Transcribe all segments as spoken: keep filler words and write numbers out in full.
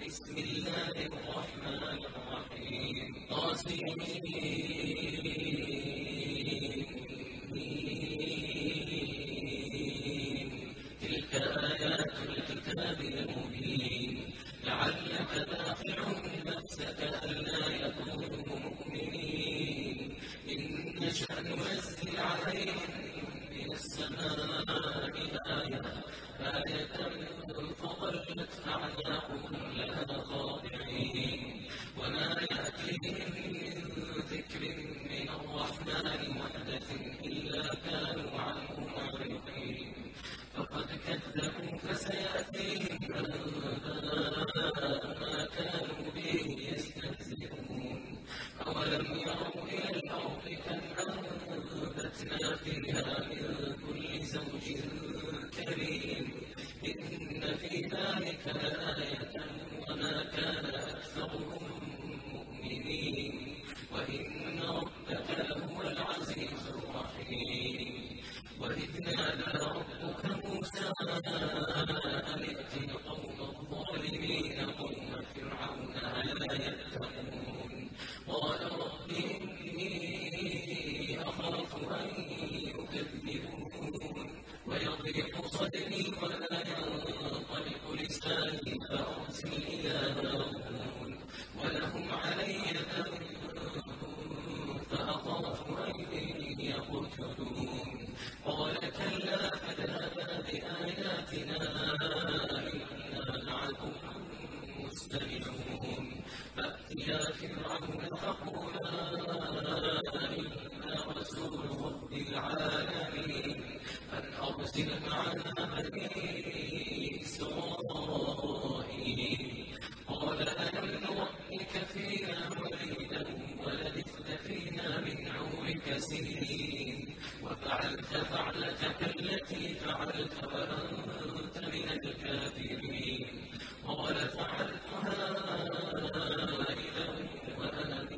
بسم الله الرحمن الرحيم طاسمين تلك آيات الكتاب المبين لعلك باخع نفسك ألا يكونوا مؤمنين إن نشأ ننزل عليهم من السماء آية آية فظلت أعناقهم لها خاضعين وما يأتيهم من ذكر من الرحمن محدث إلا كانوا عنه معرضين فقد كذبوا فسيأتيهم أنباء ما كانوا به يستهزئون أولم يروا إلى الأرض كم أنبتنا فيها من كل زوج كريم إن في ذلك لآية وما كان أكثرهم مؤمنين وإن ربك لهو العزيز الرحيم وإذ نادى ربك موسى أن ائت القوم الظالمين قوم فرعون ألا يتقون قال رب إني أخاف أن يكذبون ويضيق صدري ولا ينطلق لساني فأرسل إلى هارون ولهم علي ذنب فأخاف أن يقتلون قال كلا فاذهبا بآياتنا إنا معكم مستمعون فأتيا فرعون فقولا إنا رسول رب العالمين أن أرسل معنا بني إسرائيل قال ألم نربك فينا وليدا ولبثت فينا من عمرك سنين وفعلت فعلتك التي فعلت وأنت من الكافرين قال فعلتها إذا وأنا من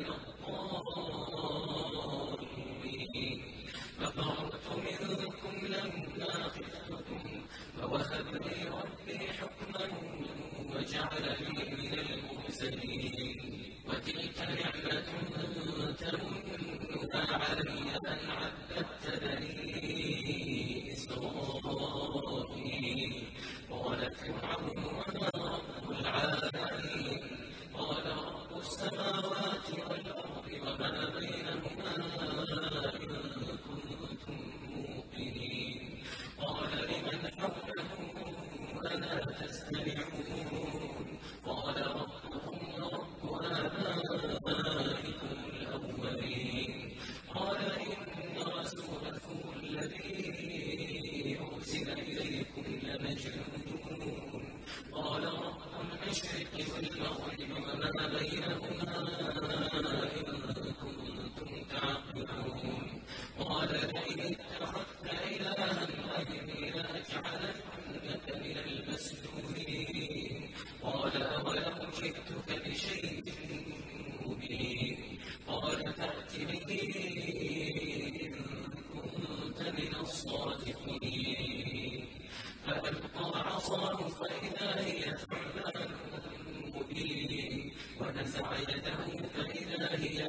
الضالين ففررت منكم لما خفتكم فوهب لي ربي حكما وجعلني من المرسلين وتلك نعمة تمنها علي أن عبدت بني إسرائيل قال فرعون وما رب العالمين قال رب السماوات والأرض وما بينهما إن كنتم موقنين قال لمن حوله ألا تستمعون قال ربكم ورب آبائكم الأولين قال إن رسولكم الذي أرسل إليكم لمجنون قال رب المشرق والمغرب وما بينهما إن كنتم تعقلون قال لئن اتخذت إلها غيري لأجعلنك من المسجونين قال أولو جئتك بشيء مبين قال فأت به إن كنت من الصادقين فألقى عصاه فإذا هي ثعبان مبين ونزع يده فإذا هي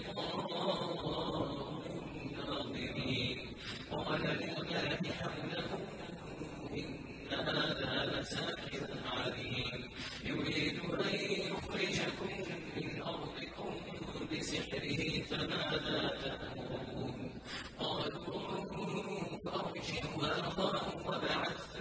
بيضاء للناظرين قال للملأ حوله إن هذا لساحر عليم يريد أن يخرجكم من أرضكم بسحره فماذا تأمرون قالوا أرجه وأخاه وابعث في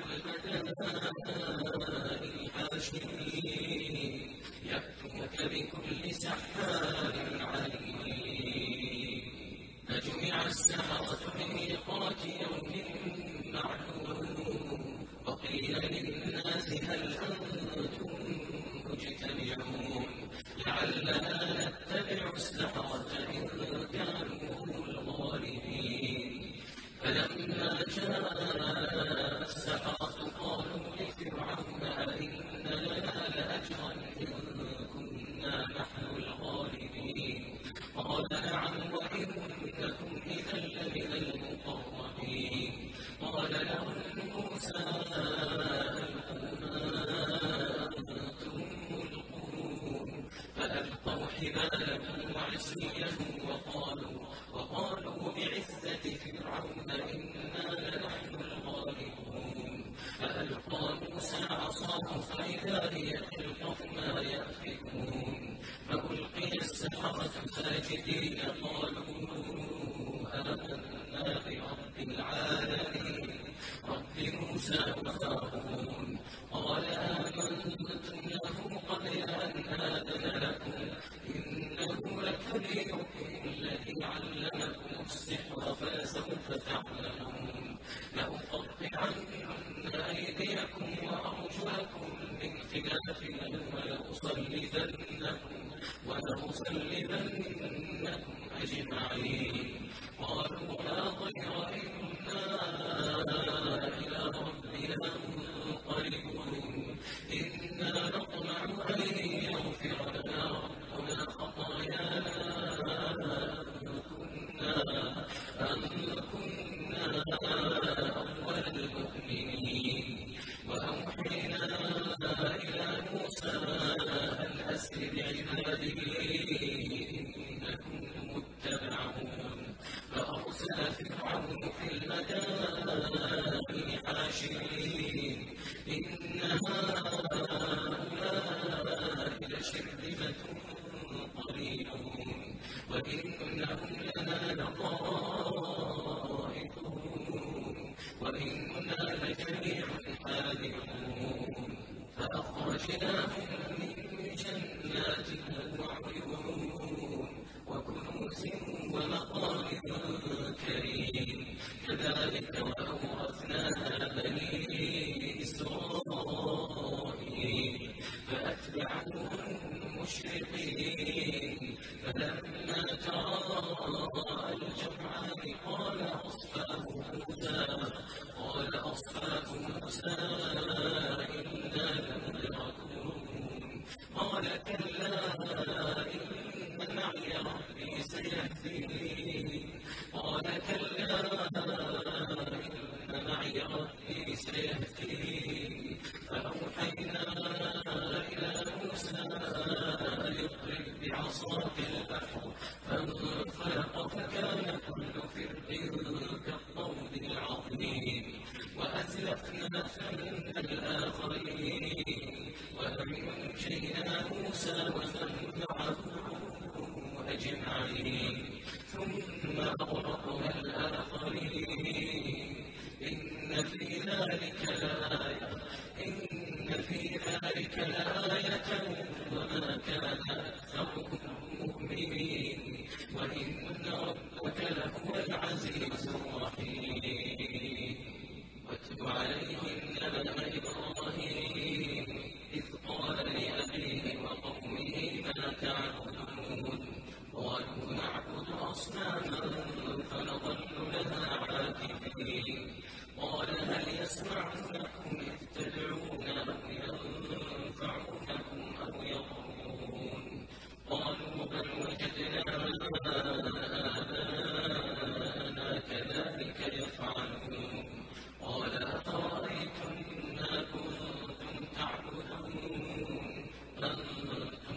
المدائن حاشرين يأتوك بكل سحار عليم فجمع السحرة لميقات يوم معلوم وقيل للناس هل أنتم مجتمعون لعلنا نتبع السحرة إن كانوا هم الغالبين فلما جاء السحرة قالوا لفرعون أئن لنا لأجرا إن كنا نحن الغالبين قال نعم وإنكم إذا لمن المقربين حبالهم وعصيهم وقالوا وقالوا بعزة فرعون إنا لنحن الغالبون فألقى موسى عصاه فإذا هي تلقف ما يأفكون فألقي السحرة ساجدين قالوا آمنا برب العالمين رب موسى وهارون قال آمنتم له قبل أن آذن لكم إنه لكبيركم الذي علمكم السحر فلسوف تعلمون لأقطعن أيديكم وأرجلكم من خلاف ولأصلبنكم ولأصلبنكم أجمعين قالوا لا ضير إنا إلى ربنا منقلبون إنا نطمع أن يغفر لنا ربنا خطايانا أن كنا أول المؤمنين وأوحينا إلى موسى أن أسر بعبادي إنكم متبعون فأرسل فرعون في المدائن حاشرين إن هؤلاء لشرذمة قليلون وإنهم لنا لغائظون وإنا لجميع حاذرون فأخرجناهم من جنات وعيون وكنوز ومقام كريم كذلك وأورثناها بني إسرائيل فأتبعوهم مشرقين فلما تراءى الجمعان قال أصحاب موسى قال أصحاب موسى إنا لمدركون قال كلا إن معي ربي سيهدين قال كلا إن معي ربي سيهدين فأوحينا إلى موسى أن اضرب بعصاك البحر فانفلق فكان كل فرق كالطود العظيم وأزلفنا ثم الآخرين وأنجينا موسى ومن معه أجمعين ثم أغرقنا الآخرين إن في ذلك لآية إن في ذلك لآية وما كان أكثرهم مؤمنين وإن ربك لهو العزيز الرحيم واتل عليهم نبأ إبراهيم إذ قال لأبيه وقومه ما تعبدون قالوا نعبد أصناما فنظل لها عاكفين قال هل يسمعونكم إذ تدعون أو ينفعونكم أو يضرون قالوا بل وجدنا آباءنا كذلك يفعلون قال أفرأيتم ما كنتم تعبدون أنتم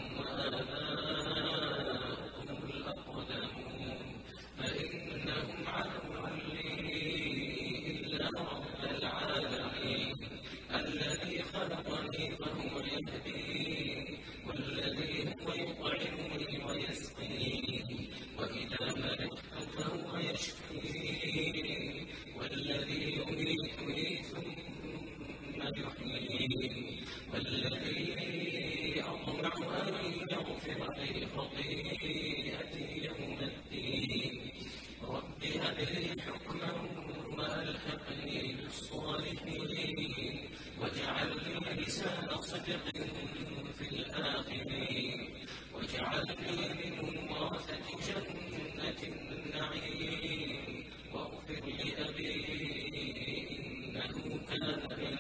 وآباؤكم الأقدمون فإنهم عدو لي إلا رب العالمين الذي خلقني فهو يهدين والذي هو يطعمني ويسقين وإذا مرضت فهو يشفين والذي يميتني ثم يحيين والذي أطمع أن يغفر لي خطيئتي يوم الدين رب هب لي حكما وألحقني بالصالحين واجعل لي لسان صدق في الآخرين واجعلني من ورثة جنة النعيم واغفر لأبي إنه كان من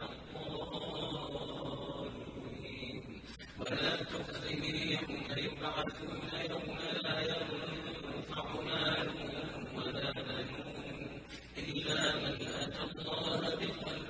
الضالين ولا تخزني يوم يبعثون يوم لا ينفع مال ولا بنون إلا من أتى الله بقلب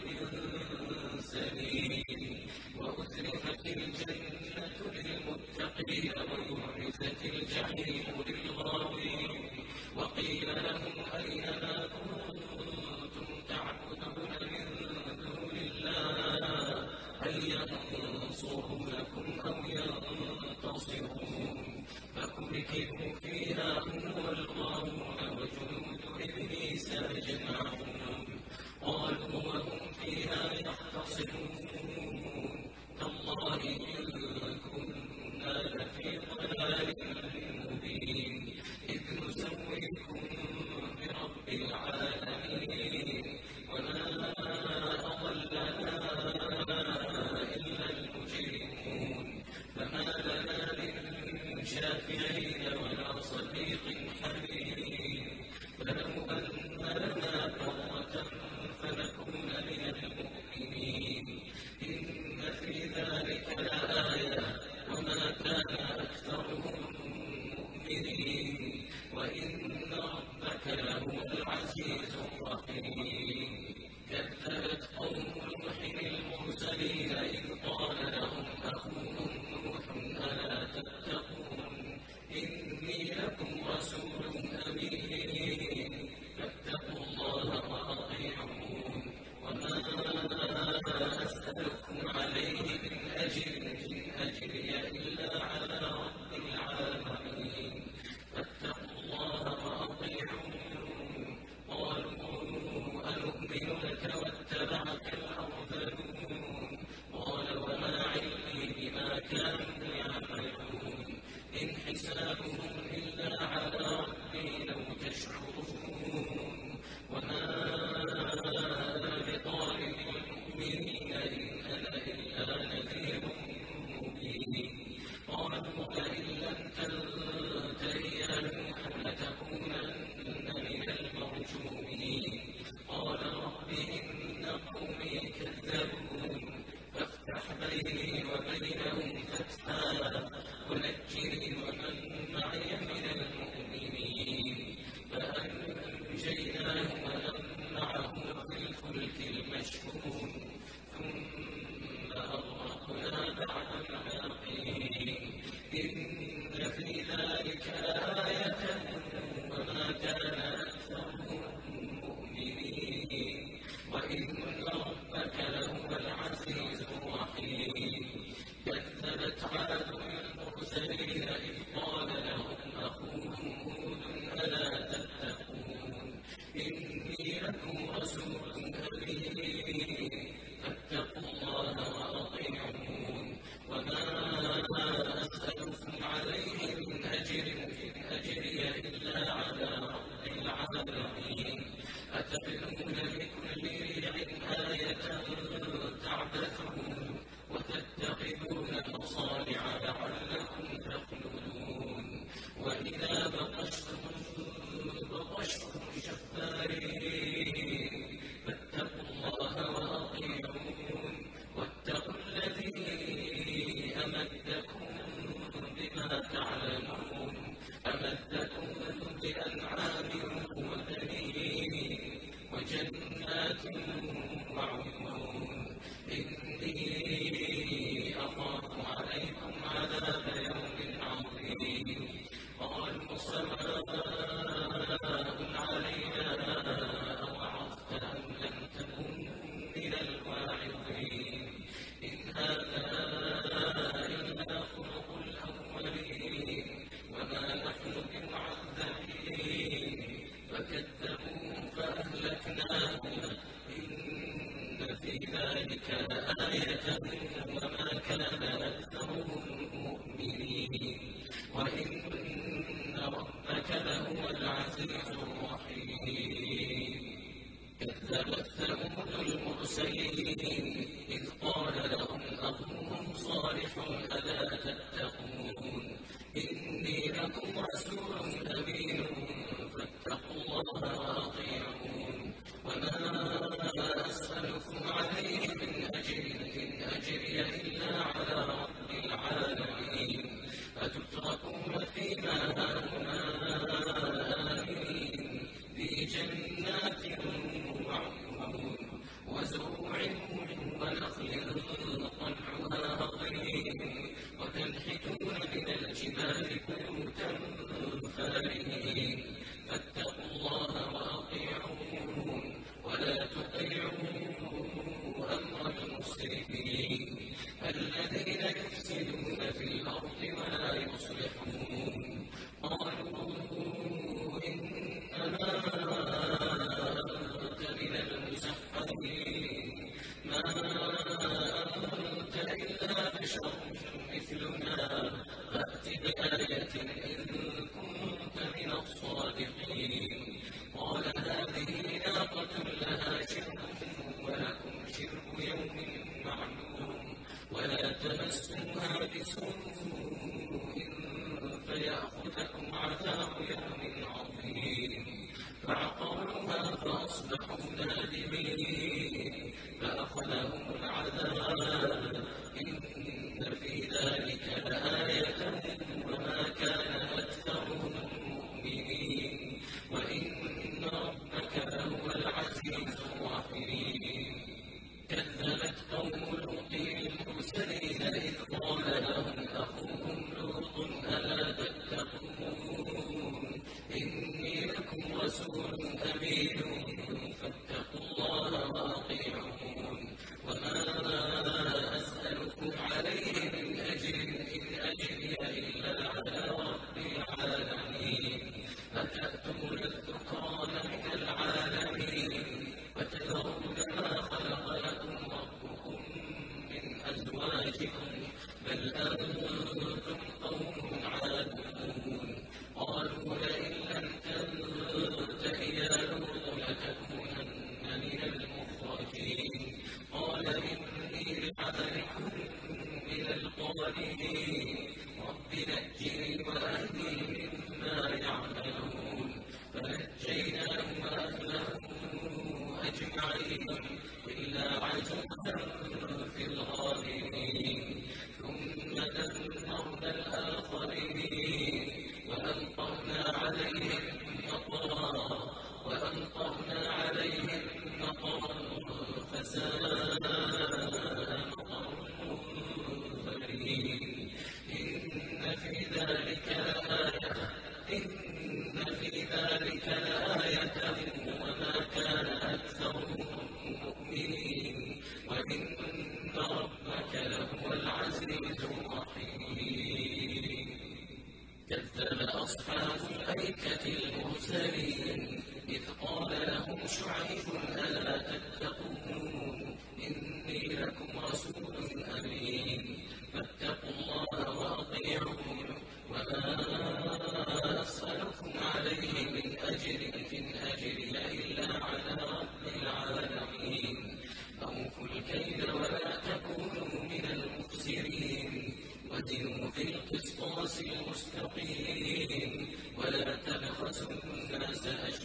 سليم وأزلفت الجنة للمتقين ويورث وبرزت الجحيم للغاوين وقيل لهم أين ما كنتم تعبدون من دون الله هل ينصرونكم أو ينتصرون فكبكبوا فيها هم والغاوون وجنود إبليس أجمعون قالوا وهم فيها يختصمون تالله إن كنا لفي ضلال مبين إذ نسويكم برب العالمين وما أضلنا إلا المجرمون فما لنا من شافعين ولا صديق حميم فلو أن لنا كرة فنكون من المؤمنين إن في ذلك لآية وما كان أكثرهم مؤمنين وإن ربك لهو العزيز الرحيم كذبت قوم نوح المرسلين إذ قال لهم أخوهم نوح ألا تتقون إني لكم رسول أمين فاتقوا الله وأطيعون وما أسألكم عليه من أجر إن أجري إلا على رب العالمين فاتقوا الله وأطيعون قالوا أنؤمن لك واتبعك الأرذلون قال وما علمي بما كانوا يعملون إن حسابهم إلا على ربي لو تشعرون وما أنا بطارد المؤمنين إن أنا إلا نذير مبين قالوا لئن لم تنته يا نوح لتكونن من المرجومين قال رب إن قومي كذبون فافتح بيني وبينهم فتحا ونجني ومن معي من المؤمنين فأنجيناه ومن معه في الفلك المشحون ثم أغرقنا بعد الباقين إن في ذلك لآية وما كان أكثرهم مؤمنين وإن ربك لهو العزيز الرحيم كذبت عاد المرسلين إذ قال لهم أخوهم هود ألا تتقون إني لكم رسول أمين فاتقوا الله وأطيعون وما أسألكم عليه من أجر إن أجري إلا على رب العالمين أتبنون بكل ريع آية تعبثون وتتخذون مصانع لعلكم تخلدون وإذا بطشتم بطشتم جبارين فاتقوا الله وأطيعون واتقوا الذي أمدكم بما تعلمون أمدكم بأنعام وبنين وجنات وعيون إني أخاف عليكم عذاب يوم عظيم قالوا سواء علينا أوعظت أم لم تكن من الواعظين إن هذا إلا خلق الأولين وما نحن بمعذبين فكذبوه فأهلكناهم إن في ذلك لآية وما كان أكثرهم مؤمنين وإن ربك لهو العزيز الرحيم كذبت ثمود المرسلين إذ قال لهم أخوهم صالح ألا تتقون إني لكم رسول أمين فاتقوا الله وأطيعون وما أسألكم عليه من أجر إن أجري إلا على رب العالمين أتتركون فيما هاهنا آمنين في جنات وعيون وزروع ونخل طلعها هضيم وتنحتون من الجبال النار بيوتا فارهين فاتقوا الله وأطيعون ولا تطيعوا أمر المسرفين الذين يفسدون في الأرض ولا يصلحون قالوا إنما أنت من المسحرين ما أنت إلا بشر مثلنا فأت بآية إن كنت من الصادقين قال هذه ناقة لها شرب ولكم شرب يوم معلوم ولا تمسوها بسوء فيأخذكم عذاب يوم عظيم فعقروها فأصبحوا نادمين فأخذهم العذاب إن في ذلك لآية وما كان أكثرهم مؤمنين وإن ربك لهو العزيز الرحيم كذبت قوم لوط المرسلين إذ قال لهم أخوهم لوط ألا تتقون إني لكم رسول أمين فاتقوا الله وأطيعون وما أسألكم عليه من أجر إن أجري إلا على رب العالمين أتأتون الذكران من العالمين وتذرون ما خلق لكم ربكم من أزواجكم بل أنتم قوم عادون قالوا لئن لم تنته يا لوط لتكونن من المخرجين قال إني لعملكم من القالين رب نجني وأهلي مما يعملون فنجيناه وأهله أجمعين إلا عجوزا في الغابرين ثم دمرنا الآخرين وأمطرنا عليهم مطرا وأمطرنا عليهم مطرا فساء مطر المنذرين إن في ذلك لآية إن في ذلك لآية وما كان أكثرهم مؤمنين وإن ربك لهو العزيز الرحيم كذب أصحاب الأيكة المرسلين إذ قال لهم شعيب ألا تتقون إني لكم رسول أمين فاتقوا الله وأطيعون وما أسألكم عليه من أجر إن أجري إلا على رب العالمين أوفوا الكيل ولا تكونوا من المخسرين وزنوا بالقسطاس المستقيم ولا تبخسوا الناس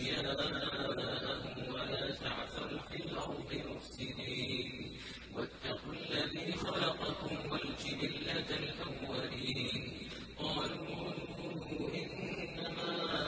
أشياءهم ولا تعثوا في الأرض مفسدين واتقوا الذي خلقكم والجبلة الأولين قالوا إنما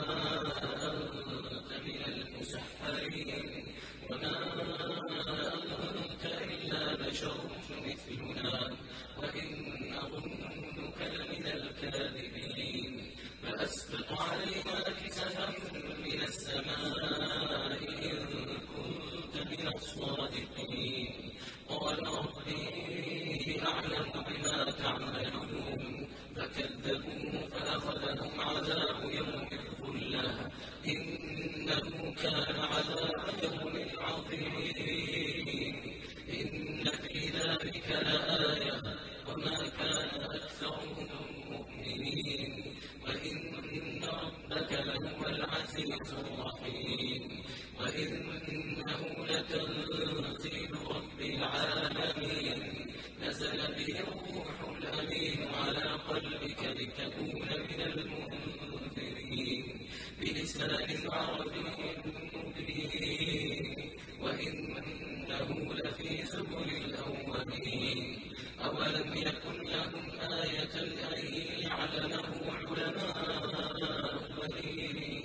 أنت من المسحرين وما أنت إلا بشر مثلنا وإن نظنك لمن الكاذبين فأسقط علينا كسفا من السماء إن كنت من الصادقين قال ربي أعلم بما تعملون فكذبوه فأخذهم عذاب يوم الظلة إنه كان عذاب يوم عظيم إن في ذلك لآية وما كان أكثرهم مؤمنين وإن ربك لهو العزيز الرحيم وإنه لتنزيل رب العالمين نزل به الروح الأمين على قلبك لتكون من المنذرين بلسان عربي مبين وإنه لفي زبر الأولين أولم يكن لهم آية أن يعلمه علماء بني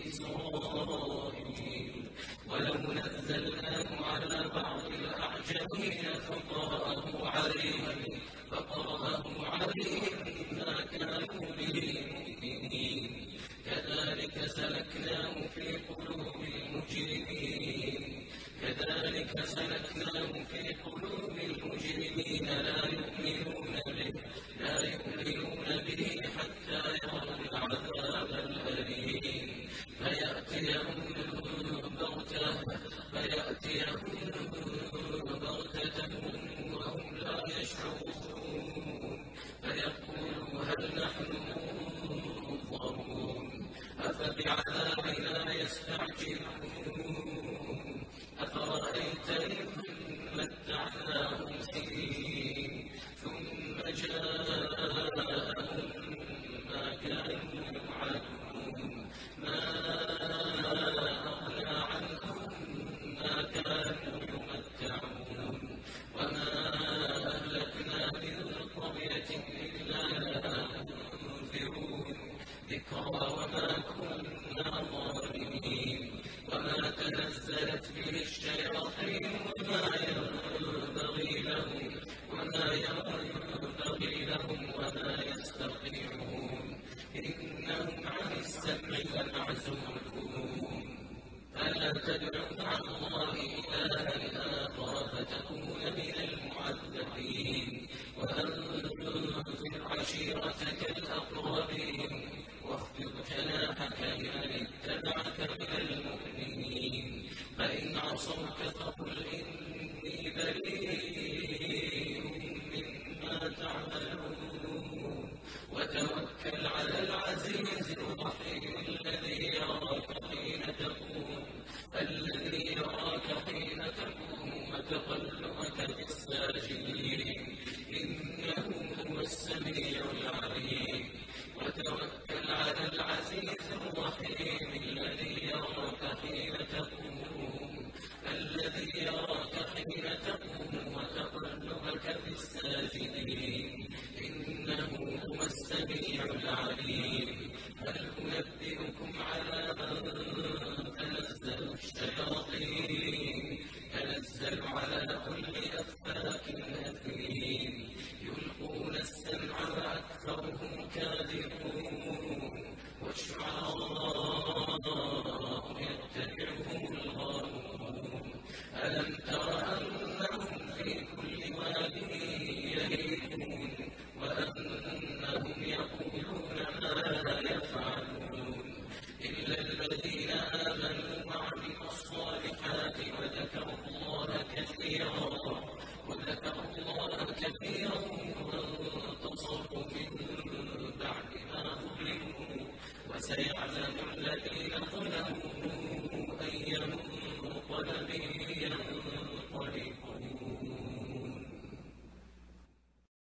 إسرائيل ولو نزلناه على بعض الأعجمين فقرأه عليهم فقرأه عليهم ما كانوا به كذلك سلكناه في قلوب المجرمين لا يؤمنون به لا يؤمنون به حتى يروا العذاب الأليم فيأتيهم بغتة فيأتيهم بغتة وهم لا يشعرون فيقولوا هل نحن منظرون أفبعذابنا يستعجلون أفرأيت إن متعناهم سنين ثم جاءهم ما كانوا يوعدون ما أغنى عنهم ما كانوا يمتعون وما أهلكنا من قرية إلا لها منذرون ذكرى وما كنا ظالمين وما تنزلت به الشياطين وما ينبغي لهم وما ينبغي لهم وما يستطيعون إنهم عن السمع لمعزولون فلا تدع مع الله إلها آخر فتكون من المعذبين وأنذر عشيرتك الأقربين واخفض جناحك لمن اتبعك من المؤمنين فإن عصوك فقل إني بريء مما تعملون وتوكل على العزيز الرحيم الذي يراك حين تقوم الذي يراك حين تقوم وتقلبك في الساجدين إنه هو السميع العليم وتوكل على العزيز الرحيم الذي يراك حين تقوم الذي يراك حين تقوم وتقلبك في الساجدين إنه هو السميع العليم هل أنبئكم على من تنزل الشياطين تنزل على كل أفاك أثيم يلقون السمع وأكثرهم كاذبون والشعراء يتبعهم الغاوون ألم تر أنهم في كل واد يهيمون وأنهم يقولون ما لا يفعلون إلا الذين آمنوا وعملوا الصالحات وذكروا الله كثيرا وذكروا الله كثيرا وانتصروا من بعد ما ظلموا وسيعلم الذين ظلموا